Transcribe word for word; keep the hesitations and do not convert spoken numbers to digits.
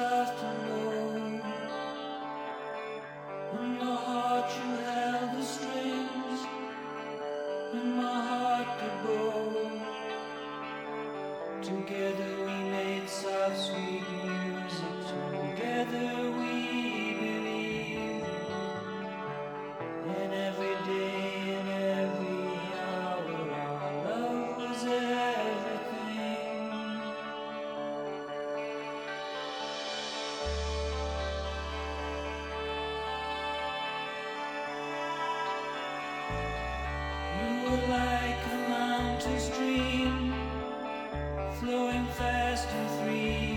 afternoon. In your heart you held the strings, in my heart the bow. Together we made soft sweet music, together we believed. And every day and every hour our love was everything. You were like a mountain stream, flowing fast and free.